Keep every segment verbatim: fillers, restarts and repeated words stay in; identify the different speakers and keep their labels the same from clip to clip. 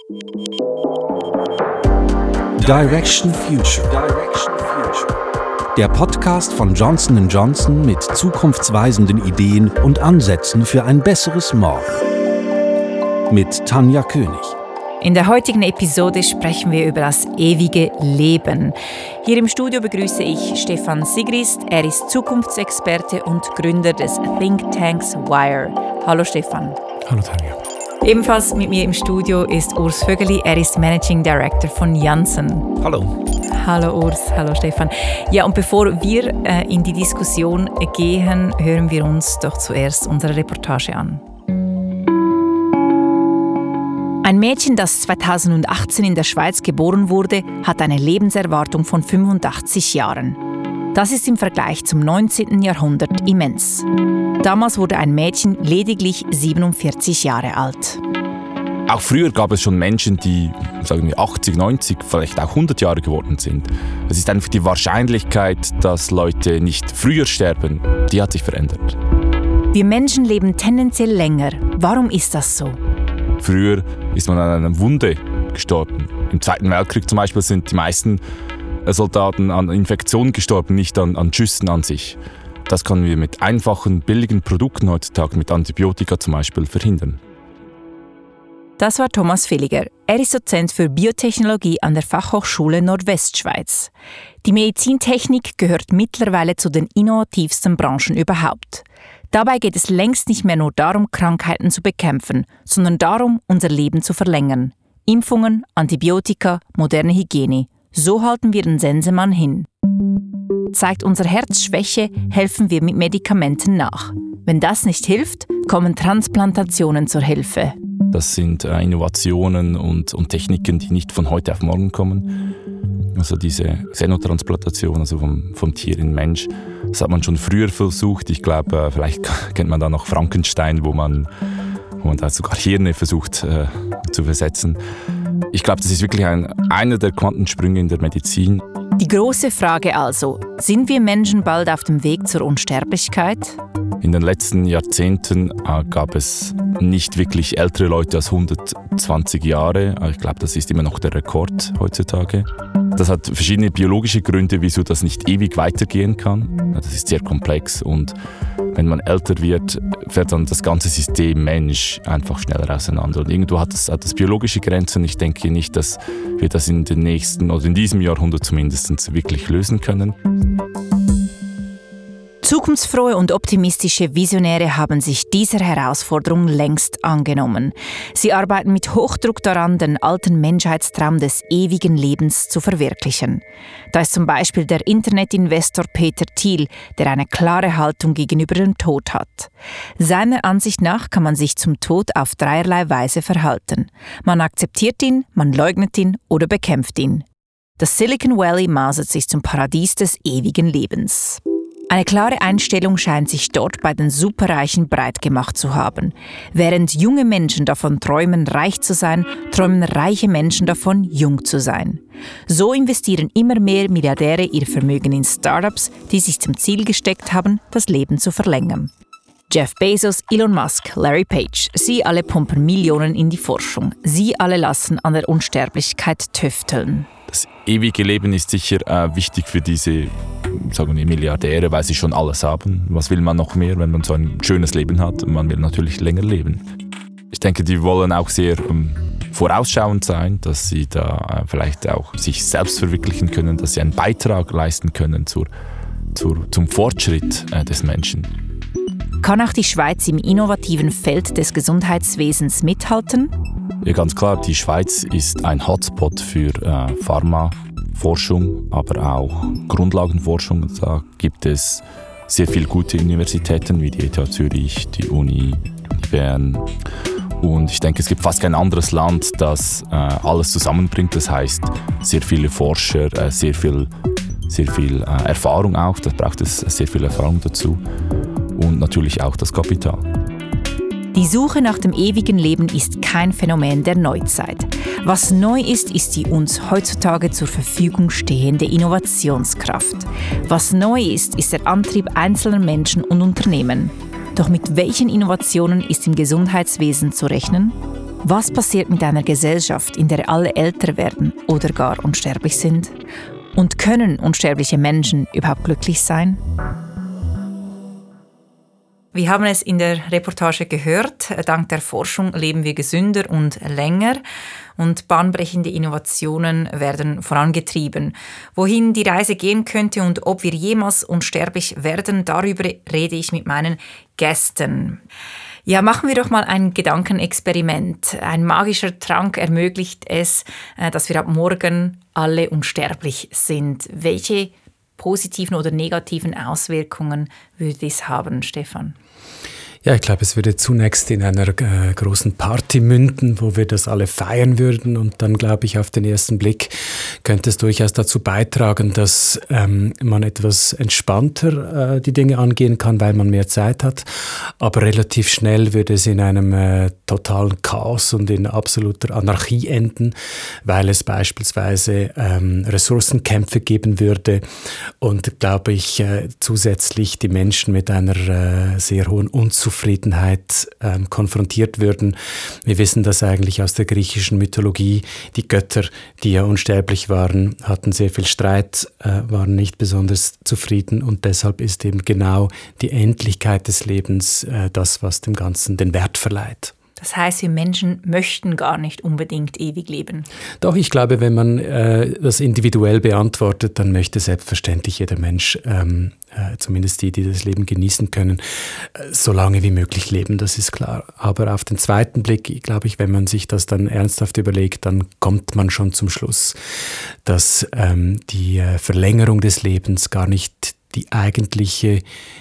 Speaker 1: Direction Future. Direction Future. Der Podcast von Johnson and Johnson mit zukunftsweisenden Ideen und Ansätzen für ein besseres Morgen. Mit Tanja König.
Speaker 2: In der heutigen Episode sprechen wir über das ewige Leben. Hier im Studio begrüße ich Stefan Sigrist. Er ist Zukunftsexperte und Gründer des Thinktanks Wire. Hallo Stefan.
Speaker 3: Hallo Tanja.
Speaker 2: Ebenfalls mit mir im Studio ist Urs Vögeli. Er ist Managing Director von Janssen.
Speaker 3: Hallo.
Speaker 2: Hallo Urs, hallo Stefan. Ja, und bevor wir äh, in die Diskussion gehen, hören wir uns doch zuerst unsere Reportage an. Ein Mädchen, das zweitausendachtzehn in der Schweiz geboren wurde, hat eine Lebenserwartung von fünfundachtzig Jahren. Das ist im Vergleich zum neunzehnten Jahrhundert immens. Damals wurde ein Mädchen lediglich siebenundvierzig Jahre alt.
Speaker 3: Auch früher gab es schon Menschen, die sagen wir achtzig, neunzig, vielleicht auch hundert Jahre geworden sind. Es ist einfach die Wahrscheinlichkeit, dass Leute nicht früher sterben, die hat sich verändert.
Speaker 2: Wir Menschen leben tendenziell länger. Warum ist das so?
Speaker 3: Früher ist man an einer Wunde gestorben. Im Zweiten Weltkrieg zum Beispiel sind die meisten Soldaten an Infektionen gestorben, nicht an, an Schüssen an sich. Das können wir mit einfachen, billigen Produkten heutzutage, mit Antibiotika zum Beispiel, verhindern.
Speaker 2: Das war Thomas Villiger. Er ist Dozent für Biotechnologie an der Fachhochschule Nordwestschweiz. Die Medizintechnik gehört mittlerweile zu den innovativsten Branchen überhaupt. Dabei geht es längst nicht mehr nur darum, Krankheiten zu bekämpfen, sondern darum, unser Leben zu verlängern. Impfungen, Antibiotika, moderne Hygiene. So halten wir den Sensenmann hin. Zeigt unser Herz Schwäche, helfen wir mit Medikamenten nach. Wenn das nicht hilft, kommen Transplantationen zur Hilfe.
Speaker 3: Das sind äh, Innovationen und, und Techniken, die nicht von heute auf morgen kommen. Also diese Xenotransplantation, also vom, vom Tier in Mensch, das hat man schon früher versucht. Ich glaube, äh, vielleicht kennt man da noch Frankenstein, wo man, wo man da sogar Hirne versucht äh, zu versetzen. Ich glaube, das ist wirklich ein, einer der Quantensprünge in der Medizin.
Speaker 2: Die große Frage also, sind wir Menschen bald auf dem Weg zur Unsterblichkeit?
Speaker 3: In den letzten Jahrzehnten äh, gab es nicht wirklich ältere Leute als hundertzwanzig Jahre. Ich glaube, das ist immer noch der Rekord heutzutage. Das hat verschiedene biologische Gründe, wieso das nicht ewig weitergehen kann. Das ist sehr komplex und wenn man älter wird, fährt dann das ganze System Mensch einfach schneller auseinander. Und irgendwo hat das, hat das biologische Grenzen. Ich denke nicht, dass wir das in den nächsten oder in diesem Jahrhundert zumindest wirklich lösen können.
Speaker 2: Zukunftsfrohe und optimistische Visionäre haben sich dieser Herausforderung längst angenommen. Sie arbeiten mit Hochdruck daran, den alten Menschheitstraum des ewigen Lebens zu verwirklichen. Da ist zum Beispiel der Internetinvestor Peter Thiel, der eine klare Haltung gegenüber dem Tod hat. Seiner Ansicht nach kann man sich zum Tod auf dreierlei Weise verhalten. Man akzeptiert ihn, man leugnet ihn oder bekämpft ihn. Das Silicon Valley mausert sich zum Paradies des ewigen Lebens. Eine klare Einstellung scheint sich dort bei den Superreichen breit gemacht zu haben. Während junge Menschen davon träumen, reich zu sein, träumen reiche Menschen davon, jung zu sein. So investieren immer mehr Milliardäre ihr Vermögen in Startups, die sich zum Ziel gesteckt haben, das Leben zu verlängern. Jeff Bezos, Elon Musk, Larry Page, sie alle pumpen Millionen in die Forschung. Sie alle lassen an der Unsterblichkeit tüfteln.
Speaker 3: Das ewige Leben ist sicher äh, wichtig für diese sagen wir, Milliardäre, weil sie schon alles haben. Was will man noch mehr, wenn man so ein schönes Leben hat? Man will natürlich länger leben. Ich denke, die wollen auch sehr ähm, vorausschauend sein, dass sie da äh, vielleicht auch sich selbst verwirklichen können, dass sie einen Beitrag leisten können zur, zur, zum Fortschritt äh, des Menschen.
Speaker 2: Kann auch die Schweiz im innovativen Feld des Gesundheitswesens mithalten?
Speaker 3: Ja, ganz klar, die Schweiz ist ein Hotspot für äh, Pharmaforschung, aber auch Grundlagenforschung. Da gibt es sehr viele gute Universitäten wie die E T H Zürich, die Uni, die Bern. Und ich denke, es gibt fast kein anderes Land, das äh, alles zusammenbringt. Das heißt, sehr viele Forscher, äh, sehr viel, sehr viel äh, Erfahrung auch. Da braucht es sehr viel Erfahrung dazu. Und natürlich auch das Kapital.
Speaker 2: Die Suche nach dem ewigen Leben ist kein Phänomen der Neuzeit. Was neu ist, ist die uns heutzutage zur Verfügung stehende Innovationskraft. Was neu ist, ist der Antrieb einzelner Menschen und Unternehmen. Doch mit welchen Innovationen ist im Gesundheitswesen zu rechnen? Was passiert mit einer Gesellschaft, in der alle älter werden oder gar unsterblich sind? Und können unsterbliche Menschen überhaupt glücklich sein? Wir haben es in der Reportage gehört, dank der Forschung leben wir gesünder und länger und bahnbrechende Innovationen werden vorangetrieben. Wohin die Reise gehen könnte und ob wir jemals unsterblich werden, darüber rede ich mit meinen Gästen. Ja, machen wir doch mal ein Gedankenexperiment. Ein magischer Trank ermöglicht es, dass wir ab morgen alle unsterblich sind. Welche positiven oder negativen Auswirkungen würde dies haben, Stefan?
Speaker 4: Ja, ich glaube, es würde zunächst in einer äh, großen Party münden, wo wir das alle feiern würden. Und dann, glaube ich, auf den ersten Blick könnte es durchaus dazu beitragen, dass ähm, man etwas entspannter äh, die Dinge angehen kann, weil man mehr Zeit hat. Aber relativ schnell würde es in einem äh, totalen Chaos und in absoluter Anarchie enden, weil es beispielsweise ähm, Ressourcenkämpfe geben würde und, glaube ich, äh, zusätzlich die Menschen mit einer äh, sehr hohen Unzufriedenheit Zufriedenheit ähm, konfrontiert würden. Wir wissen das eigentlich aus der griechischen Mythologie. Die Götter, die ja unsterblich waren, hatten sehr viel Streit, äh, waren nicht besonders zufrieden und deshalb ist eben genau die Endlichkeit des Lebens äh, das, was dem Ganzen den Wert verleiht.
Speaker 2: Das heißt, wir Menschen möchten gar nicht unbedingt ewig leben.
Speaker 4: Doch, ich glaube, wenn man äh, das individuell beantwortet, dann möchte selbstverständlich jeder Mensch, ähm, äh, zumindest die, die das Leben genießen können, äh, so lange wie möglich leben, das ist klar. Aber auf den zweiten Blick, glaube ich, wenn man sich das dann ernsthaft überlegt, dann kommt man schon zum Schluss, dass ähm, die äh, Verlängerung des Lebens gar nicht die eigentliche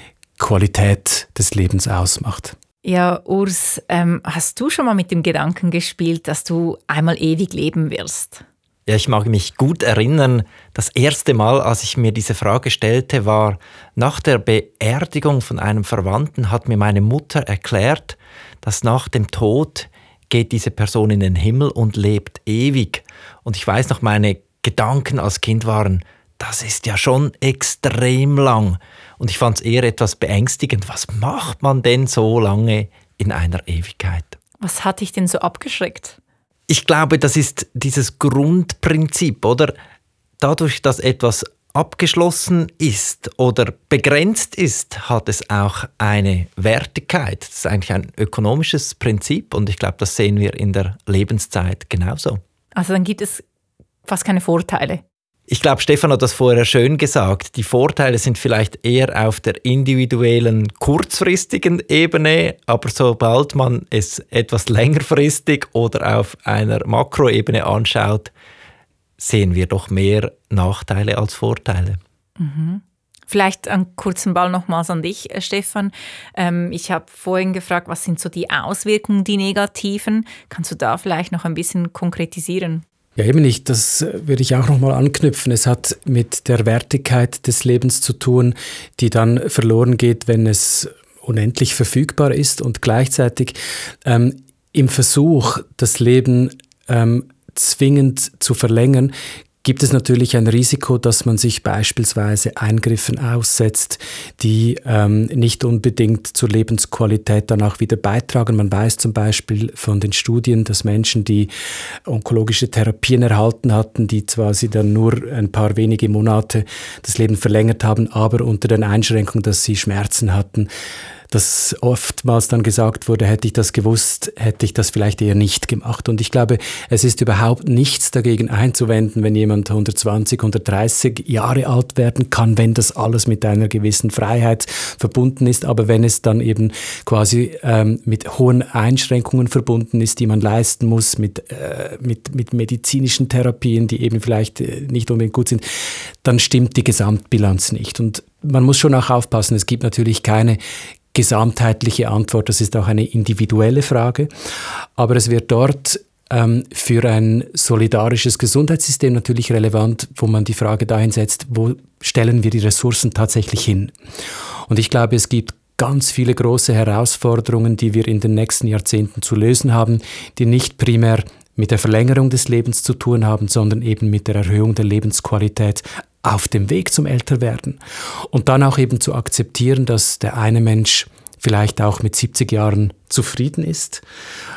Speaker 4: Qualität des Lebens ausmacht.
Speaker 2: Ja, Urs, ähm, hast du schon mal mit dem Gedanken gespielt, dass du einmal ewig leben wirst?
Speaker 5: Ja, ich mag mich gut erinnern, das erste Mal, als ich mir diese Frage stellte, war nach der Beerdigung von einem Verwandten, hat mir meine Mutter erklärt, dass nach dem Tod geht diese Person in den Himmel und lebt ewig. Und ich weiß noch, meine Gedanken als Kind waren, das ist ja schon extrem lang. Und ich fand es eher etwas beängstigend. Was macht man denn so lange in einer Ewigkeit?
Speaker 2: Was hat dich denn so abgeschreckt?
Speaker 5: Ich glaube, das ist dieses Grundprinzip, oder? Dadurch, dass etwas abgeschlossen ist oder begrenzt ist, hat es auch eine Wertigkeit. Das ist eigentlich ein ökonomisches Prinzip und ich glaube, das sehen wir in der Lebenszeit genauso.
Speaker 2: Also dann gibt es fast keine Vorteile.
Speaker 5: Ich glaube, Stefan hat das vorher schön gesagt. Die Vorteile sind vielleicht eher auf der individuellen, kurzfristigen Ebene, aber sobald man es etwas längerfristig oder auf einer Makroebene anschaut, sehen wir doch mehr Nachteile als Vorteile.
Speaker 2: Mhm. Vielleicht einen kurzen Ball nochmals an dich, Stefan. Ähm, ich habe vorhin gefragt, was sind so die Auswirkungen, die negativen? Kannst du da vielleicht noch ein bisschen konkretisieren?
Speaker 4: Ja, eben nicht. Das würde ich auch nochmal anknüpfen. Es hat mit der Wertigkeit des Lebens zu tun, die dann verloren geht, wenn es unendlich verfügbar ist und gleichzeitig ähm, im Versuch, das Leben ähm, zwingend zu verlängern, gibt es natürlich ein Risiko, dass man sich beispielsweise Eingriffen aussetzt, die ähm, nicht unbedingt zur Lebensqualität dann auch wieder beitragen. Man weiß zum Beispiel von den Studien, dass Menschen, die onkologische Therapien erhalten hatten, die zwar sie dann nur ein paar wenige Monate das Leben verlängert haben, aber unter den Einschränkungen, dass sie Schmerzen hatten, dass oftmals dann gesagt wurde, hätte ich das gewusst, hätte ich das vielleicht eher nicht gemacht. Und ich glaube, es ist überhaupt nichts dagegen einzuwenden, wenn jemand hundertzwanzig, hundertdreißig Jahre alt werden kann, wenn das alles mit einer gewissen Freiheit verbunden ist. Aber wenn es dann eben quasi ähm, mit hohen Einschränkungen verbunden ist, die man leisten muss, mit, äh, mit, mit medizinischen Therapien, die eben vielleicht äh, nicht unbedingt gut sind, dann stimmt die Gesamtbilanz nicht. Und man muss schon auch aufpassen, es gibt natürlich keine gesamtheitliche Antwort, das ist auch eine individuelle Frage, aber es wird dort ähm, für ein solidarisches Gesundheitssystem natürlich relevant, wo man die Frage dahin setzt, wo stellen wir die Ressourcen tatsächlich hin? Und ich glaube, es gibt ganz viele große Herausforderungen, die wir in den nächsten Jahrzehnten zu lösen haben, die nicht primär mit der Verlängerung des Lebens zu tun haben, sondern eben mit der Erhöhung der Lebensqualität auf dem Weg zum Älterwerden. Und dann auch eben zu akzeptieren, dass der eine Mensch vielleicht auch mit siebzig Jahren zufrieden ist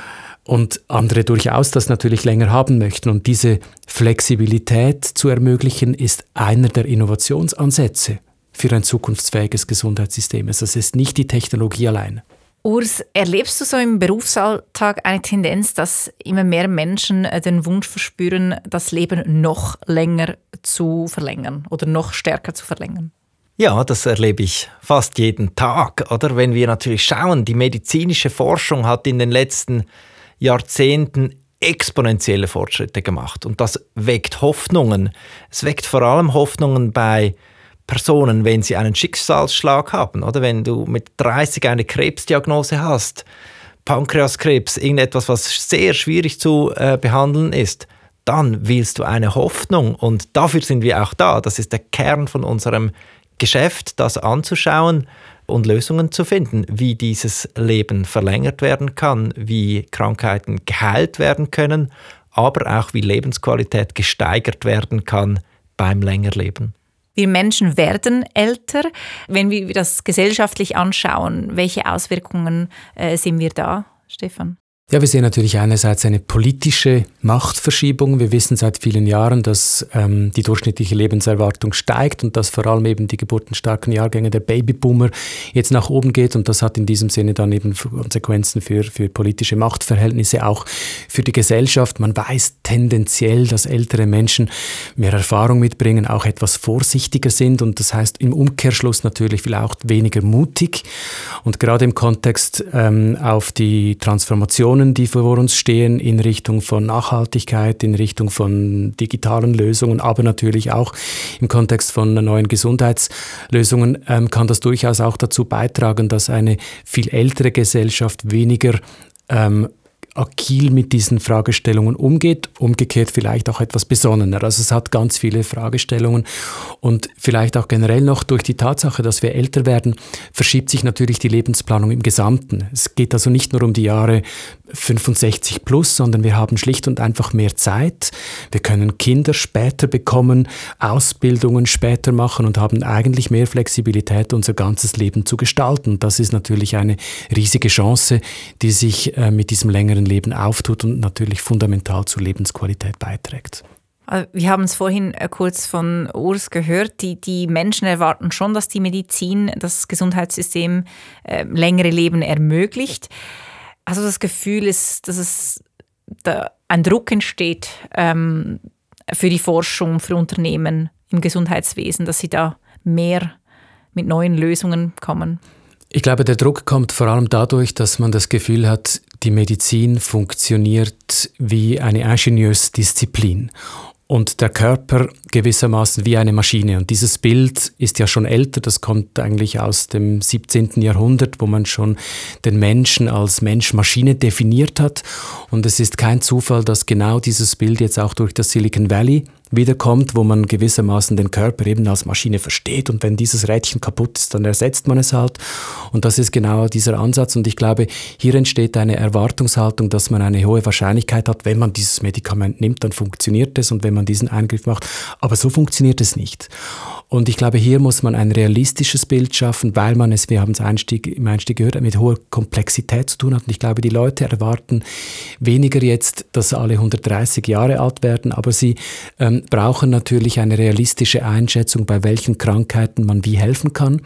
Speaker 4: und andere durchaus das natürlich länger haben möchten. Und diese Flexibilität zu ermöglichen, ist einer der Innovationsansätze für ein zukunftsfähiges Gesundheitssystem. Also es ist nicht die Technologie allein.
Speaker 2: Urs, erlebst du so im Berufsalltag eine Tendenz, dass immer mehr Menschen den Wunsch verspüren, das Leben noch länger zu verlängern oder noch stärker zu verlängern?
Speaker 5: Ja, das erlebe ich fast jeden Tag, oder? Wenn wir natürlich schauen, die medizinische Forschung hat in den letzten Jahrzehnten exponentielle Fortschritte gemacht. Und das weckt Hoffnungen. Es weckt vor allem Hoffnungen bei Personen, wenn sie einen Schicksalsschlag haben. Oder wenn du mit dreißig eine Krebsdiagnose hast, Pankreaskrebs, irgendetwas, was sehr schwierig zu äh, behandeln ist, dann willst du eine Hoffnung. Und dafür sind wir auch da. Das ist der Kern von unserem Geschäft, das anzuschauen und Lösungen zu finden, wie dieses Leben verlängert werden kann, wie Krankheiten geheilt werden können, aber auch wie Lebensqualität gesteigert werden kann beim Längerleben.
Speaker 2: Wir Menschen werden älter. Wenn wir das gesellschaftlich anschauen, welche Auswirkungen äh, sehen wir da, Stefan?
Speaker 4: Ja, wir sehen natürlich einerseits eine politische Machtverschiebung. Wir wissen seit vielen Jahren, dass ähm, die durchschnittliche Lebenserwartung steigt und dass vor allem eben die geburtenstarken Jahrgänge der Babyboomer jetzt nach oben geht. Und das hat in diesem Sinne dann eben Konsequenzen für, für politische Machtverhältnisse, auch für die Gesellschaft. Man weiß tendenziell, dass ältere Menschen mehr Erfahrung mitbringen, auch etwas vorsichtiger sind. Und das heißt im Umkehrschluss natürlich vielleicht auch weniger mutig. Und gerade im Kontext ähm, auf die Transformation, die vor uns stehen in Richtung von Nachhaltigkeit, in Richtung von digitalen Lösungen, aber natürlich auch im Kontext von neuen Gesundheitslösungen, ähm, kann das durchaus auch dazu beitragen, dass eine viel ältere Gesellschaft weniger ähm, agil mit diesen Fragestellungen umgeht, umgekehrt vielleicht auch etwas besonnener. Also es hat ganz viele Fragestellungen und vielleicht auch generell noch durch die Tatsache, dass wir älter werden, verschiebt sich natürlich die Lebensplanung im Gesamten. Es geht also nicht nur um die Jahre fünfundsechzig plus, sondern wir haben schlicht und einfach mehr Zeit. Wir können Kinder später bekommen, Ausbildungen später machen und haben eigentlich mehr Flexibilität, unser ganzes Leben zu gestalten. Das ist natürlich eine riesige Chance, die sich äh, mit diesem längeren Leben auftut und natürlich fundamental zur Lebensqualität beiträgt.
Speaker 2: Wir haben es vorhin kurz von Urs gehört, die, die Menschen erwarten schon, dass die Medizin, das Gesundheitssystem äh, längere Leben ermöglicht. Also das Gefühl ist, dass es da ein Druck entsteht ähm, für die Forschung, für Unternehmen im Gesundheitswesen, dass sie da mehr mit neuen Lösungen kommen.
Speaker 4: Ich glaube, der Druck kommt vor allem dadurch, dass man das Gefühl hat, die Medizin funktioniert wie eine Ingenieursdisziplin und der Körper gewissermaßen wie eine Maschine. Und dieses Bild ist ja schon älter, das kommt eigentlich aus dem siebzehnten Jahrhundert, wo man schon den Menschen als Mensch-Maschine definiert hat. Und es ist kein Zufall, dass genau dieses Bild jetzt auch durch das Silicon Valley wiederkommt, wo man gewissermaßen den Körper eben als Maschine versteht und wenn dieses Rädchen kaputt ist, dann ersetzt man es halt. Und das ist genau dieser Ansatz und ich glaube, hier entsteht eine Erwartungshaltung, dass man eine hohe Wahrscheinlichkeit hat, wenn man dieses Medikament nimmt, dann funktioniert es und wenn man diesen Eingriff macht, aber so funktioniert es nicht. Und ich glaube, hier muss man ein realistisches Bild schaffen, weil man es, wir haben es Einstieg, im Einstieg gehört, mit hoher Komplexität zu tun hat. Und ich glaube, die Leute erwarten weniger jetzt, dass alle hundertdreißig Jahre alt werden, aber sie ähm, brauchen natürlich eine realistische Einschätzung, bei welchen Krankheiten man wie helfen kann.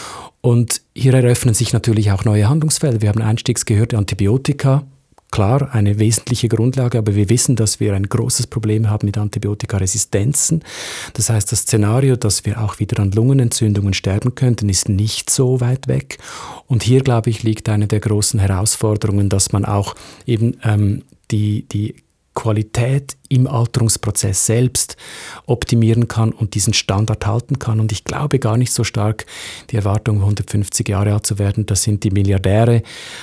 Speaker 4: Und hier eröffnen sich natürlich auch neue Handlungsfelder. Wir haben einstiegs gehört, Antibiotika. Klar, eine wesentliche Grundlage, aber wir wissen, dass wir ein großes Problem haben mit Antibiotikaresistenzen. Das heißt, das Szenario, dass wir auch wieder an Lungenentzündungen sterben könnten, ist nicht so weit weg. Und hier, glaube ich, liegt eine der großen Herausforderungen, dass man auch eben ähm, die, die Qualität im Alterungsprozess selbst optimieren kann und diesen Standard halten kann. Und ich glaube gar nicht so stark die Erwartung, hundertfünfzig Jahre alt zu werden. Das sind die Milliardäre,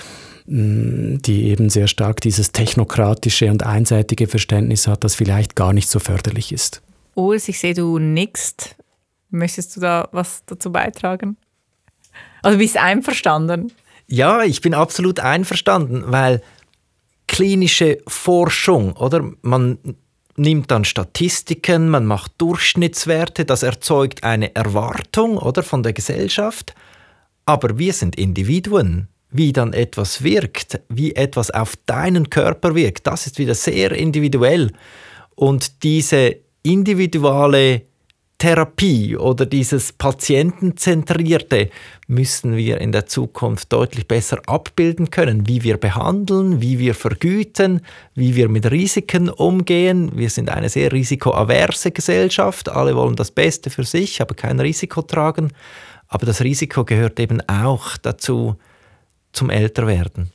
Speaker 4: die eben sehr stark dieses technokratische und einseitige Verständnis hat, das vielleicht gar nicht so förderlich ist.
Speaker 2: Urs, ich sehe, du nickst. Möchtest du da was dazu beitragen? Also bist du einverstanden?
Speaker 5: Ja, ich bin absolut einverstanden, weil klinische Forschung, oder? Man nimmt dann Statistiken, man macht Durchschnittswerte, das erzeugt eine Erwartung, oder, von der Gesellschaft. Aber wir sind Individuen. wie dann etwas wirkt, wie etwas auf deinen Körper wirkt, das ist wieder sehr individuell. Und diese individuelle Therapie oder dieses Patientenzentrierte müssen wir in der Zukunft deutlich besser abbilden können, wie wir behandeln, wie wir vergüten, wie wir mit Risiken umgehen. Wir sind eine sehr risikoaverse Gesellschaft, alle wollen das Beste für sich, aber kein Risiko tragen. Aber das Risiko gehört eben auch dazu, zum Älterwerden.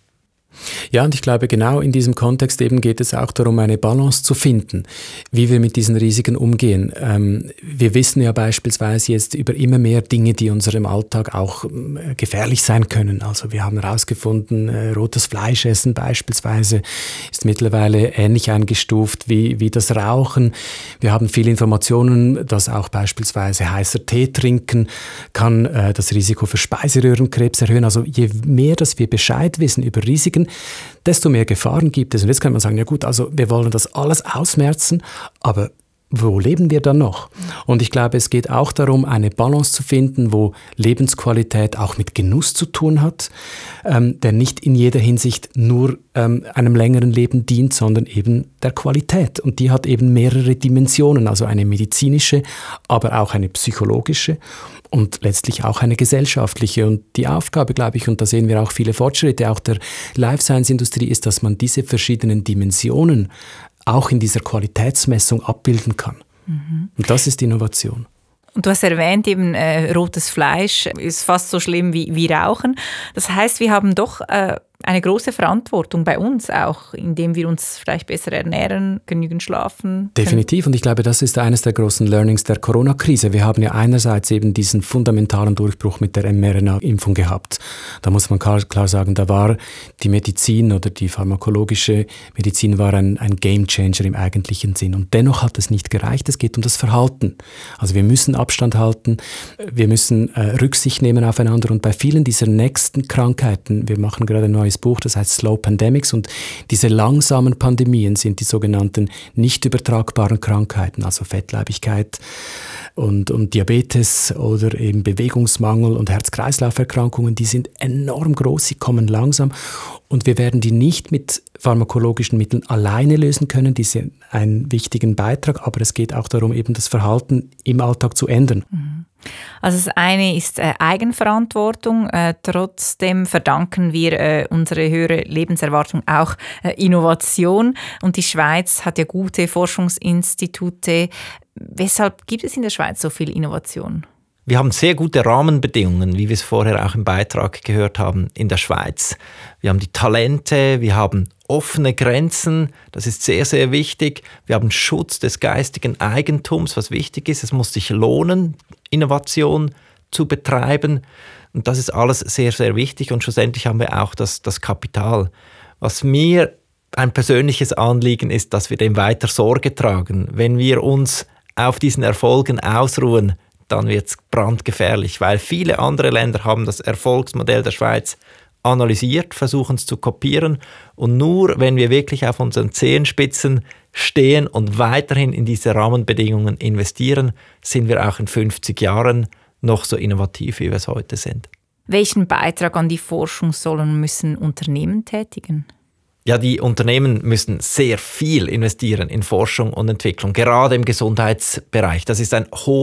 Speaker 4: Ja, und ich glaube, genau in diesem Kontext eben geht es auch darum, eine Balance zu finden, wie wir mit diesen Risiken umgehen. Ähm, wir wissen ja beispielsweise jetzt über immer mehr Dinge, die unserem Alltag auch äh, gefährlich sein können. Also wir haben herausgefunden, äh, rotes Fleisch essen beispielsweise ist mittlerweile ähnlich eingestuft wie, wie das Rauchen. Wir haben viele Informationen, dass auch beispielsweise heißer Tee trinken kann äh, das Risiko für Speiseröhrenkrebs erhöhen. Also je mehr, dass wir Bescheid wissen über Risiken, desto mehr Gefahren gibt es. Und jetzt kann man sagen, ja gut, also wir wollen das alles ausmerzen, aber wo leben wir dann noch? Und ich glaube, es geht auch darum, eine Balance zu finden, wo Lebensqualität auch mit Genuss zu tun hat, ähm, der nicht in jeder Hinsicht nur ähm, einem längeren Leben dient, sondern eben der Qualität. Und die hat eben mehrere Dimensionen, also eine medizinische, aber auch eine psychologische und letztlich auch eine gesellschaftliche. Und die Aufgabe, glaube ich, und da sehen wir auch viele Fortschritte auch der Life-Science-Industrie, ist, dass man diese verschiedenen Dimensionen auch in dieser Qualitätsmessung abbilden kann. Mhm. Und das ist Innovation.
Speaker 2: Und du hast erwähnt, eben äh, rotes Fleisch ist fast so schlimm wie, wie Rauchen. Das heißt, wir haben doch äh, eine große Verantwortung bei uns auch, indem wir uns vielleicht besser ernähren, genügend schlafen.
Speaker 4: Definitiv. Und ich glaube, das ist eines der großen Learnings der Corona-Krise. Wir haben ja einerseits eben diesen fundamentalen Durchbruch mit der mRNA-Impfung gehabt. Da muss man klar, klar sagen, da war die Medizin oder die pharmakologische Medizin war ein, ein Gamechanger im eigentlichen Sinn. Und dennoch hat es nicht gereicht. Es geht um das Verhalten. Also wir müssen Abstand halten, wir müssen äh, Rücksicht nehmen aufeinander. Und bei vielen dieser nächsten Krankheiten, wir machen gerade ein neues Buch, das heißt Slow Pandemics, und diese langsamen Pandemien sind die sogenannten nicht übertragbaren Krankheiten, also Fettleibigkeit und, und Diabetes oder eben Bewegungsmangel und Herz-Kreislauf-Erkrankungen, die sind enorm groß, sie kommen langsam und wir werden die nicht mit pharmakologischen Mitteln alleine lösen können, die sind einen wichtigen Beitrag, aber es geht auch darum, eben das Verhalten im Alltag zu ändern.
Speaker 2: Mhm. Also das eine ist äh, Eigenverantwortung. Äh, trotzdem verdanken wir äh, unsere höhere Lebenserwartung auch äh, Innovation. Und die Schweiz hat ja gute Forschungsinstitute. Weshalb gibt es in der Schweiz so viel Innovation?
Speaker 5: Wir haben sehr gute Rahmenbedingungen, wie wir es vorher auch im Beitrag gehört haben, in der Schweiz. Wir haben die Talente, wir haben offene Grenzen, das ist sehr, sehr wichtig. Wir haben Schutz des geistigen Eigentums, was wichtig ist. Es muss sich lohnen, Innovation zu betreiben. Und das ist alles sehr, sehr wichtig. Und schlussendlich haben wir auch das, das Kapital. Was mir ein persönliches Anliegen ist, dass wir dem weiter Sorge tragen. Wenn wir uns auf diesen Erfolgen ausruhen, dann wird es brandgefährlich, weil viele andere Länder haben das Erfolgsmodell der Schweiz analysiert, versuchen es zu kopieren und nur wenn wir wirklich auf unseren Zehenspitzen stehen und weiterhin in diese Rahmenbedingungen investieren, sind wir auch in fünfzig Jahren noch so innovativ, wie wir es heute sind.
Speaker 2: Welchen Beitrag an die Forschung sollen und müssen Unternehmen tätigen?
Speaker 5: Ja, die Unternehmen müssen sehr viel investieren in Forschung und Entwicklung, gerade im Gesundheitsbereich. Das ist ein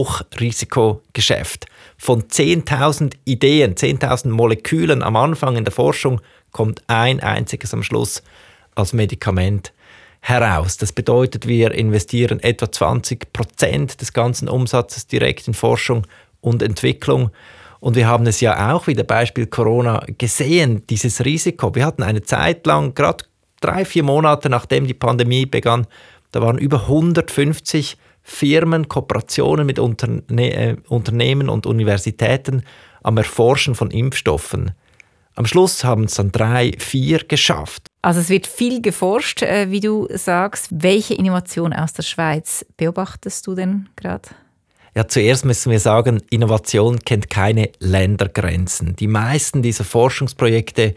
Speaker 5: Hochrisikogeschäft. Von zehntausend Ideen, zehntausend Molekülen am Anfang in der Forschung kommt ein einziges am Schluss als Medikament heraus. Das bedeutet, wir investieren etwa zwanzig Prozent des ganzen Umsatzes direkt in Forschung und Entwicklung. Und wir haben es ja auch, wie der Beispiel Corona, gesehen, dieses Risiko. Wir hatten eine Zeit lang, gerade drei, vier Monate nachdem die Pandemie begann, da waren über hundertfünfzig Firmen, Kooperationen mit Interne- äh, Unternehmen und Universitäten am Erforschen von Impfstoffen. Am Schluss haben es dann drei, vier geschafft.
Speaker 2: Also es wird viel geforscht, äh, wie du sagst. Welche Innovation aus der Schweiz beobachtest du denn gerade?
Speaker 5: Ja, zuerst müssen wir sagen, Innovation kennt keine Ländergrenzen. Die meisten dieser Forschungsprojekte,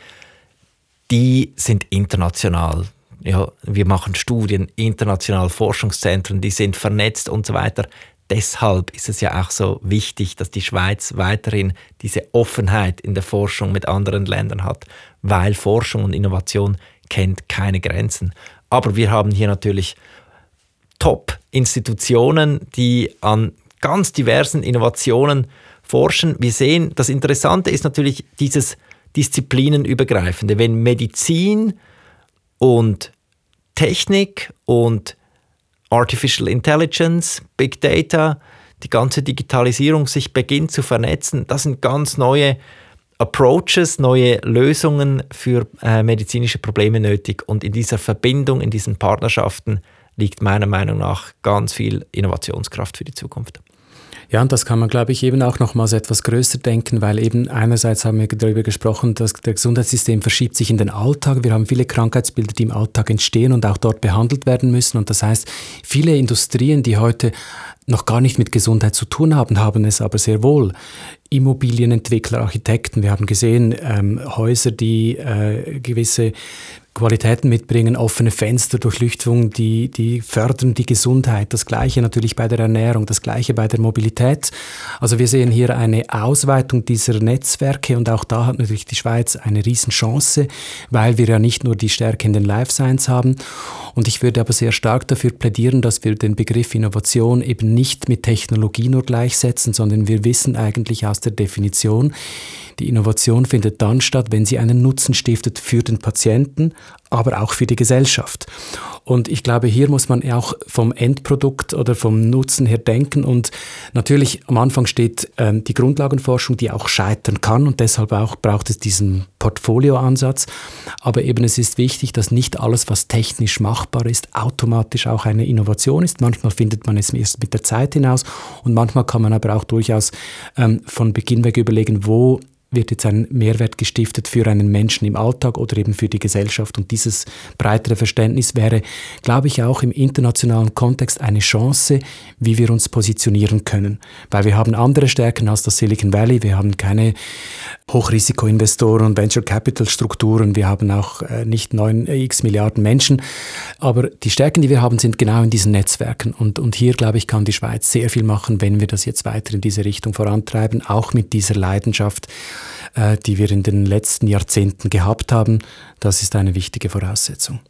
Speaker 5: die sind international. Ja, wir machen Studien, international Forschungszentren, die sind vernetzt und so weiter. deshalb ist es ja auch so wichtig, dass die Schweiz weiterhin diese Offenheit in der Forschung mit anderen Ländern hat, weil Forschung und Innovation kennt keine Grenzen. Aber wir haben hier natürlich Top-Institutionen, die an ganz diversen Innovationen forschen. Wir sehen, das Interessante ist natürlich dieses Disziplinenübergreifende. Wenn Medizin und Technik und Artificial Intelligence, Big Data, die ganze Digitalisierung sich beginnt zu vernetzen, das sind ganz neue Approaches, neue Lösungen für äh, medizinische Probleme nötig. Und in dieser Verbindung, in diesen Partnerschaften liegt meiner Meinung nach ganz viel Innovationskraft für die Zukunft.
Speaker 4: Ja, und das kann man, glaube ich, eben auch nochmals etwas größer denken, weil eben einerseits haben wir darüber gesprochen, dass das Gesundheitssystem verschiebt sich in den Alltag. Wir haben viele Krankheitsbilder, die im Alltag entstehen und auch dort behandelt werden müssen. Und das heißt, viele Industrien, die heute noch gar nicht mit Gesundheit zu tun haben, haben es aber sehr wohl. Immobilienentwickler, Architekten, wir haben gesehen, ähm, Häuser, die äh, gewisse Qualitäten mitbringen, offene Fenster, Durchlüftung, die, die fördern die Gesundheit. Das Gleiche natürlich bei der Ernährung, das Gleiche bei der Mobilität. Also wir sehen hier eine Ausweitung dieser Netzwerke und auch da hat natürlich die Schweiz eine Riesenchance, weil wir ja nicht nur die Stärke in den Life Science haben. Und ich würde aber sehr stark dafür plädieren, dass wir den Begriff Innovation eben nicht mit Technologie nur gleichsetzen, sondern wir wissen eigentlich aus der Definition, die Innovation findet dann statt, wenn sie einen Nutzen stiftet für den Patienten, aber auch für die Gesellschaft. Und ich glaube, hier muss man auch vom Endprodukt oder vom Nutzen her denken. Und natürlich am Anfang steht ähm, die Grundlagenforschung, die auch scheitern kann. Und deshalb auch braucht es diesen Portfolioansatz. Aber eben es ist wichtig, dass nicht alles, was technisch machbar ist, automatisch auch eine Innovation ist. Manchmal findet man es erst mit der Zeit hinaus. Und manchmal kann man aber auch durchaus ähm, von Beginn weg überlegen, wo wird jetzt ein Mehrwert gestiftet für einen Menschen im Alltag oder eben für die Gesellschaft. Und dieses breitere Verständnis wäre, glaube ich, auch im internationalen Kontext eine Chance, wie wir uns positionieren können. Weil wir haben andere Stärken als das Silicon Valley. Wir haben keine Hochrisikoinvestoren und Venture Capital Strukturen. Wir haben auch äh, nicht neun x Milliarden Menschen. Aber die Stärken, die wir haben, sind genau in diesen Netzwerken. Und, und hier, glaube ich, kann die Schweiz sehr viel machen, wenn wir das jetzt weiter in diese Richtung vorantreiben, auch mit dieser Leidenschaft, äh, die wir in den letzten Jahrzehnten gehabt haben. Das ist eine wichtige Voraussetzung.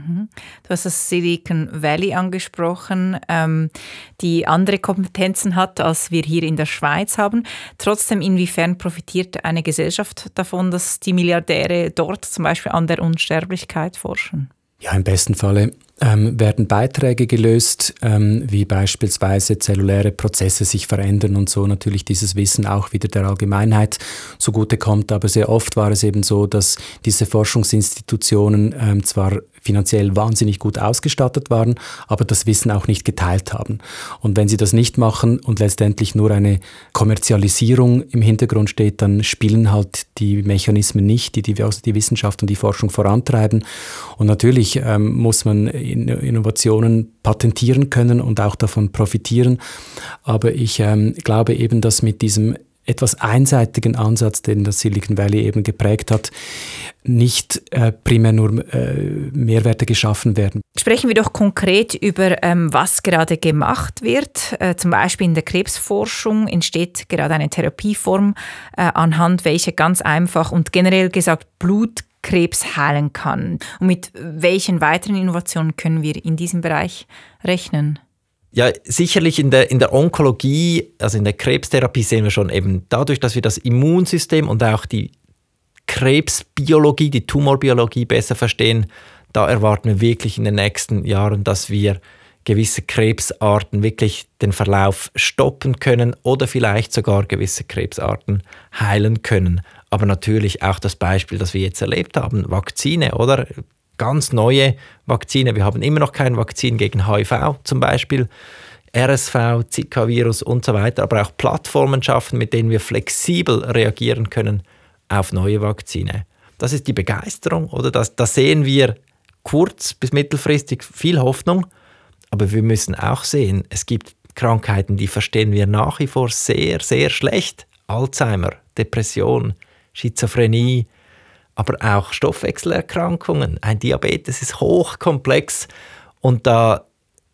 Speaker 2: Du hast das Silicon Valley angesprochen, ähm, die andere Kompetenzen hat, als wir hier in der Schweiz haben. Trotzdem, inwiefern profitiert eine Gesellschaft davon, dass die Milliardäre dort zum Beispiel an der Unsterblichkeit forschen?
Speaker 4: Ja, im besten Falle ähm, werden Beiträge gelöst, ähm, wie beispielsweise zelluläre Prozesse sich verändern und so natürlich dieses Wissen auch wieder der Allgemeinheit zugutekommt. Aber sehr oft war es eben so, dass diese Forschungsinstitutionen ähm, zwar finanziell wahnsinnig gut ausgestattet waren, aber das Wissen auch nicht geteilt haben. Und wenn sie das nicht machen und letztendlich nur eine Kommerzialisierung im Hintergrund steht, dann spielen halt die Mechanismen nicht, die die, also die Wissenschaft und die Forschung vorantreiben. Und natürlich ähm, muss man Innovationen patentieren können und auch davon profitieren. Aber ich ähm, glaube eben, dass mit diesem etwas einseitigen Ansatz, den das Silicon Valley eben geprägt hat, nicht äh, primär nur äh, Mehrwerte geschaffen werden.
Speaker 2: Sprechen wir doch konkret über, ähm, was gerade gemacht wird. Äh, zum Beispiel in der Krebsforschung entsteht gerade eine Therapieform, äh, anhand welcher ganz einfach und generell gesagt Blutkrebs heilen kann. Und mit welchen weiteren Innovationen können wir in diesem Bereich rechnen?
Speaker 5: Ja, sicherlich in der, in der Onkologie, also in der Krebstherapie sehen wir schon eben dadurch, dass wir das Immunsystem und auch die Krebsbiologie, die Tumorbiologie besser verstehen, da erwarten wir wirklich in den nächsten Jahren, dass wir gewisse Krebsarten wirklich den Verlauf stoppen können oder vielleicht sogar gewisse Krebsarten heilen können. Aber natürlich auch das Beispiel, das wir jetzt erlebt haben, Vakzine, oder? Ganz neue Vakzine. Wir haben immer noch kein Vakzin gegen H I V zum Beispiel, R S V, Zika-Virus und so weiter, aber auch Plattformen schaffen, mit denen wir flexibel reagieren können auf neue Vakzine. Das ist die Begeisterung, oder? Das, da sehen wir kurz- bis mittelfristig viel Hoffnung, aber wir müssen auch sehen, es gibt Krankheiten, die verstehen wir nach wie vor sehr, sehr schlecht. Alzheimer, Depression, Schizophrenie, aber auch Stoffwechselerkrankungen. Ein Diabetes ist hochkomplex und da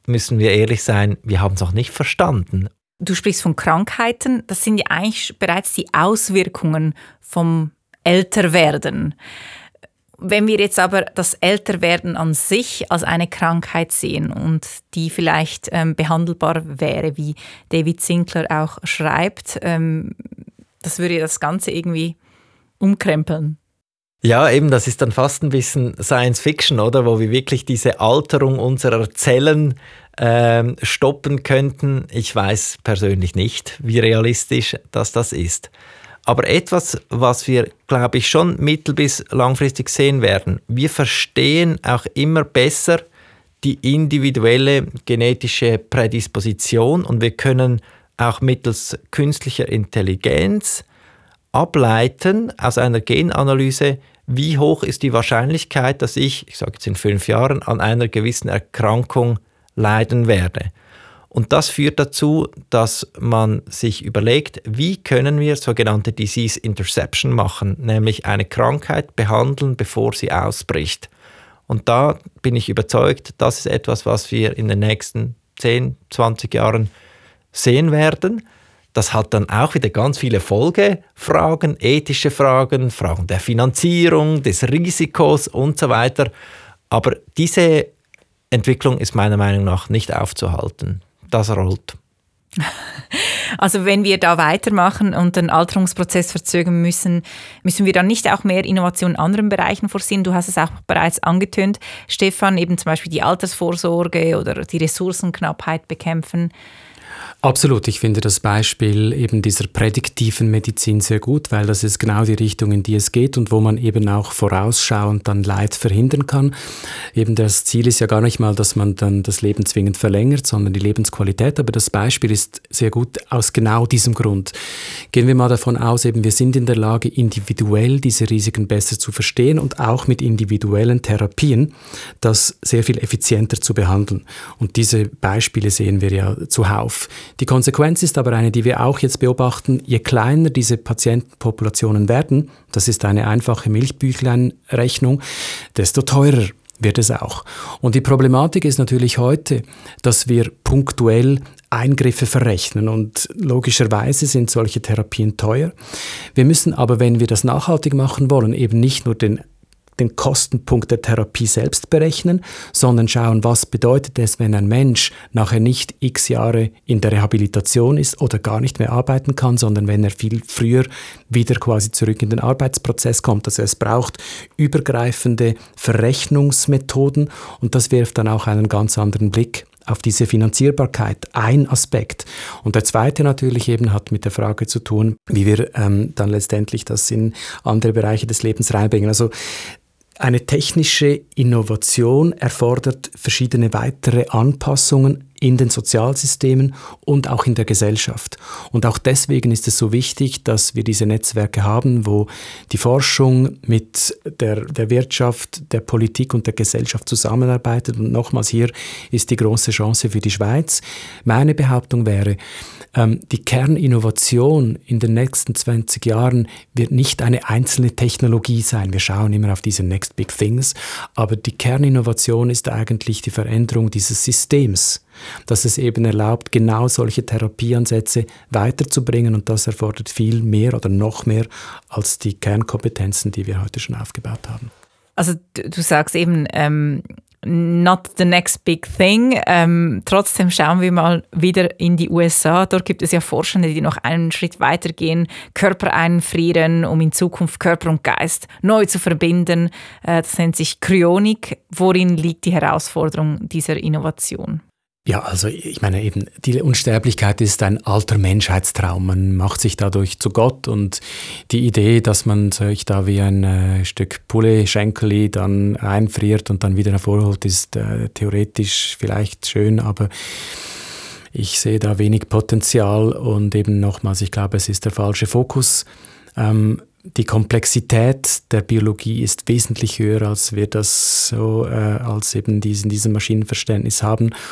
Speaker 5: müssen wir ehrlich sein, wir haben es noch nicht verstanden.
Speaker 2: Du sprichst von Krankheiten, das sind ja eigentlich bereits die Auswirkungen vom Älterwerden. Wenn wir jetzt aber das Älterwerden an sich als eine Krankheit sehen und die vielleicht ähm, behandelbar wäre, wie David Sinclair auch schreibt, ähm, das würde das Ganze irgendwie umkrempeln.
Speaker 5: Ja, eben, das ist dann fast ein bisschen Science Fiction, oder? Wo wir wirklich diese Alterung unserer Zellen ähm, stoppen könnten. Ich weiß persönlich nicht, wie realistisch das, das ist. Aber etwas, was wir, glaube ich, schon mittel- bis langfristig sehen werden, wir verstehen auch immer besser die individuelle genetische Prädisposition und wir können auch mittels künstlicher Intelligenz ableiten aus einer Genanalyse, wie hoch ist die Wahrscheinlichkeit, dass ich, ich sage jetzt in fünf Jahren, an einer gewissen Erkrankung leiden werde. Und das führt dazu, dass man sich überlegt, wie können wir sogenannte Disease Interception machen, nämlich eine Krankheit behandeln, bevor sie ausbricht. Und da bin ich überzeugt, das ist etwas, was wir in den nächsten zehn, zwanzig Jahren sehen werden. Das hat dann auch wieder ganz viele Folgefragen, ethische Fragen, Fragen der Finanzierung, des Risikos und so weiter. Aber diese Entwicklung ist meiner Meinung nach nicht aufzuhalten. Das rollt.
Speaker 2: Also wenn wir da weitermachen und den Alterungsprozess verzögern müssen, müssen wir dann nicht auch mehr Innovation in anderen Bereichen vorsehen? Du hast es auch bereits angetönt, Stefan, eben zum Beispiel die Altersvorsorge oder die Ressourcenknappheit bekämpfen.
Speaker 4: Absolut, ich finde das Beispiel eben dieser prädiktiven Medizin sehr gut, weil das ist genau die Richtung, in die es geht und wo man eben auch vorausschauend dann Leid verhindern kann. Eben das Ziel ist ja gar nicht mal, dass man dann das Leben zwingend verlängert, sondern die Lebensqualität, aber das Beispiel ist sehr gut aus genau diesem Grund. Gehen wir mal davon aus, eben wir sind in der Lage, individuell diese Risiken besser zu verstehen und auch mit individuellen Therapien das sehr viel effizienter zu behandeln. Und diese Beispiele sehen wir ja zuhauf. Die Konsequenz ist aber eine, die wir auch jetzt beobachten, je kleiner diese Patientenpopulationen werden, das ist eine einfache Milchbüchleinrechnung, desto teurer wird es auch. Und die Problematik ist natürlich heute, dass wir punktuell Eingriffe verrechnen und logischerweise sind solche Therapien teuer. Wir müssen aber, wenn wir das nachhaltig machen wollen, eben nicht nur den den Kostenpunkt der Therapie selbst berechnen, sondern schauen, was bedeutet es, wenn ein Mensch nachher nicht x Jahre in der Rehabilitation ist oder gar nicht mehr arbeiten kann, sondern wenn er viel früher wieder quasi zurück in den Arbeitsprozess kommt. Also es braucht übergreifende Verrechnungsmethoden und das wirft dann auch einen ganz anderen Blick auf diese Finanzierbarkeit, ein Aspekt. Und der zweite natürlich eben hat mit der Frage zu tun, wie wir ähm, dann letztendlich das in andere Bereiche des Lebens reinbringen. Also eine technische Innovation erfordert verschiedene weitere Anpassungen in den Sozialsystemen und auch in der Gesellschaft. Und auch deswegen ist es so wichtig, dass wir diese Netzwerke haben, wo die Forschung mit der, der Wirtschaft, der Politik und der Gesellschaft zusammenarbeitet. Und nochmals, hier ist die große Chance für die Schweiz. Meine Behauptung wäre, ähm, die Kerninnovation in den nächsten zwanzig Jahren wird nicht eine einzelne Technologie sein. Wir schauen immer auf diese Next Big Things, aber die Kerninnovation ist eigentlich die Veränderung dieses Systems, dass es eben erlaubt, genau solche Therapieansätze weiterzubringen und das erfordert viel mehr oder noch mehr als die Kernkompetenzen, die wir heute schon aufgebaut haben.
Speaker 2: Also du, du sagst eben, ähm, not the next big thing. Ähm, trotzdem schauen wir mal wieder in die U S A. Dort gibt es ja Forschende, die noch einen Schritt weiter gehen, Körper einfrieren, um in Zukunft Körper und Geist neu zu verbinden. Äh, das nennt sich Kryonik. Worin liegt die Herausforderung dieser Innovation?
Speaker 4: Ja, also ich meine eben, die Unsterblichkeit ist ein alter Menschheitstraum. Man macht sich dadurch zu Gott und die Idee, dass man sich da wie ein äh, Stück Poulet-Schenkeli dann einfriert und dann wieder hervorholt, ist äh, theoretisch vielleicht schön, aber ich sehe da wenig Potenzial und eben nochmals, ich glaube, es ist der falsche Fokus. Ähm, Die Komplexität der Biologie ist wesentlich höher, als wir das so äh, als eben diesen, diesem Maschinenverständnis haben.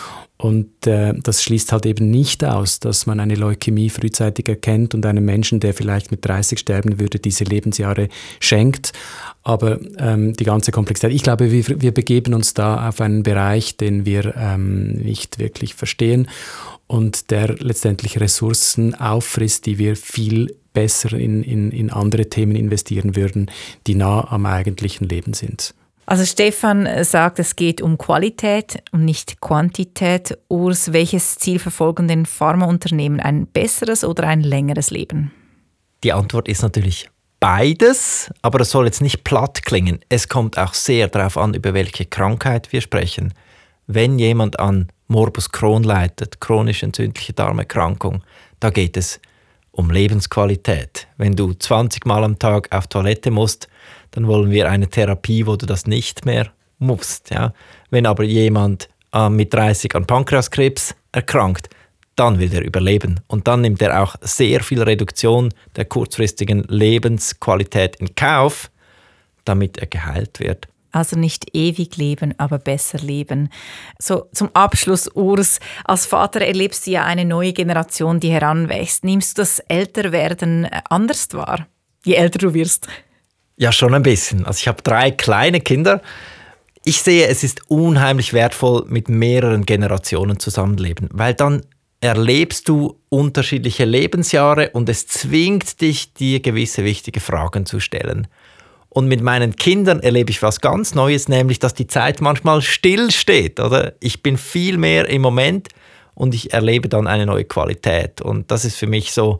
Speaker 4: Und äh, das schließt halt eben nicht aus, dass man eine Leukämie frühzeitig erkennt und einem Menschen, der vielleicht mit dreißig sterben würde, diese Lebensjahre schenkt. Aber ähm, die ganze Komplexität, ich glaube, wir, wir begeben uns da auf einen Bereich, den wir ähm, nicht wirklich verstehen und der letztendlich Ressourcen auffrisst, die wir viel besser in, in, in andere Themen investieren würden, die nah am eigentlichen Leben sind.
Speaker 2: Also Stefan sagt, es geht um Qualität und nicht Quantität. Urs, welches Ziel verfolgen denn Pharmaunternehmen? Ein besseres oder ein längeres Leben?
Speaker 5: Die Antwort ist natürlich beides, aber das soll jetzt nicht platt klingen. Es kommt auch sehr darauf an, über welche Krankheit wir sprechen. Wenn jemand an Morbus Crohn leidet, chronisch entzündliche Darmerkrankung, da geht es um Lebensqualität. Wenn du zwanzig Mal am Tag auf Toilette musst, dann wollen wir eine Therapie, wo du das nicht mehr musst. Ja? Wenn aber jemand äh, mit dreißig an Pankreaskrebs erkrankt, dann will er überleben. Und dann nimmt er auch sehr viel Reduktion der kurzfristigen Lebensqualität in Kauf, damit er geheilt wird.
Speaker 2: Also nicht ewig leben, aber besser leben. So zum Abschluss, Urs, als Vater erlebst du ja eine neue Generation, die heranwächst. Nimmst du das Älterwerden anders wahr, je älter du wirst?
Speaker 5: Ja, schon ein bisschen. Also ich habe drei kleine Kinder. Ich sehe, es ist unheimlich wertvoll, mit mehreren Generationen zusammenleben, weil dann erlebst du unterschiedliche Lebensjahre und es zwingt dich, dir gewisse wichtige Fragen zu stellen. Und mit meinen Kindern erlebe ich was ganz Neues, nämlich, dass die Zeit manchmal stillsteht, oder? Ich bin viel mehr im Moment und ich erlebe dann eine neue Qualität. Und das ist für mich so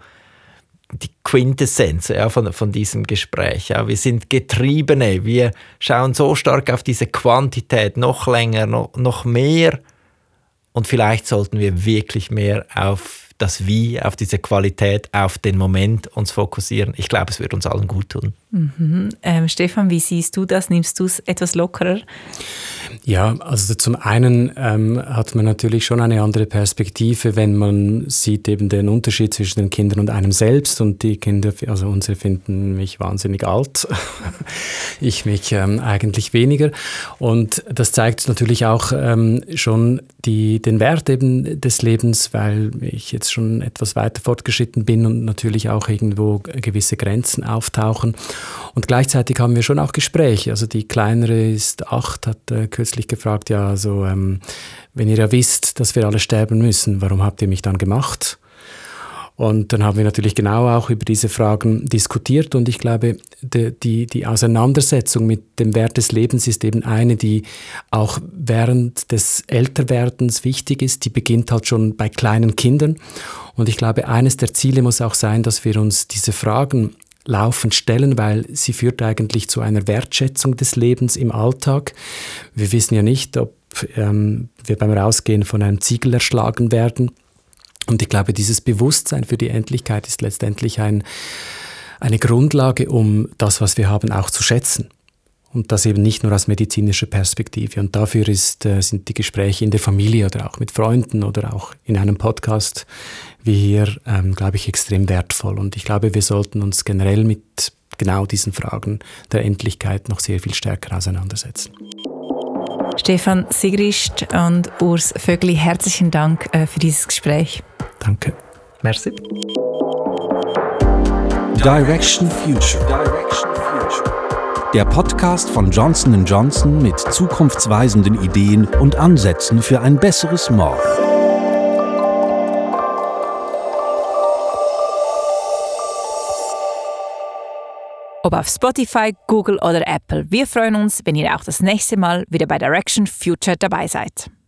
Speaker 5: die Quintessenz, ja, von, von diesem Gespräch. Ja. Wir sind Getriebene, wir schauen so stark auf diese Quantität, noch länger, noch, noch mehr. Und vielleicht sollten wir wirklich mehr auf das Wie, auf diese Qualität, auf den Moment uns fokussieren. Ich glaube, es wird uns allen gut tun.
Speaker 2: Mhm. Ähm, Stefan, wie siehst du das? Nimmst du es etwas lockerer?
Speaker 4: Ja, also zum einen ähm, hat man natürlich schon eine andere Perspektive, wenn man sieht eben den Unterschied zwischen den Kindern und einem selbst. Und die Kinder, also unsere finden mich wahnsinnig alt, ich mich ähm, eigentlich weniger. Und das zeigt natürlich auch ähm, schon die, den Wert eben des Lebens, weil ich jetzt schon etwas weiter fortgeschritten bin und natürlich auch irgendwo gewisse Grenzen auftauchen. Und gleichzeitig haben wir schon auch Gespräche. Also die Kleinere ist acht, hat äh, kürzlich gefragt, ja, also ähm, wenn ihr ja wisst, dass wir alle sterben müssen, warum habt ihr mich dann gemacht? Und dann haben wir natürlich genau auch über diese Fragen diskutiert und ich glaube, die, die, die Auseinandersetzung mit dem Wert des Lebens ist eben eine, die auch während des Älterwerdens wichtig ist. Die beginnt halt schon bei kleinen Kindern und ich glaube, eines der Ziele muss auch sein, dass wir uns diese Fragen laufend stellen, weil sie führt eigentlich zu einer Wertschätzung des Lebens im Alltag. Wir wissen ja nicht, ob ähm, wir beim Rausgehen von einem Ziegel erschlagen werden. Und ich glaube, dieses Bewusstsein für die Endlichkeit ist letztendlich ein, eine Grundlage, um das, was wir haben, auch zu schätzen. Und das eben nicht nur aus medizinischer Perspektive. Und dafür ist, äh, sind die Gespräche in der Familie oder auch mit Freunden oder auch in einem Podcast wie hier, ähm, glaube ich, extrem wertvoll. Und ich glaube, wir sollten uns generell mit genau diesen Fragen der Endlichkeit noch sehr viel stärker auseinandersetzen.
Speaker 2: Stefan Sigrist und Urs Vögli, herzlichen Dank äh, für dieses Gespräch.
Speaker 4: Danke.
Speaker 5: Merci.
Speaker 1: Direction Future. Direction Future. Der Podcast von Johnson and Johnson mit zukunftsweisenden Ideen und Ansätzen für ein besseres Morgen.
Speaker 2: Ob auf Spotify, Google oder Apple. Wir freuen uns, wenn ihr auch das nächste Mal wieder bei Direction Future dabei seid.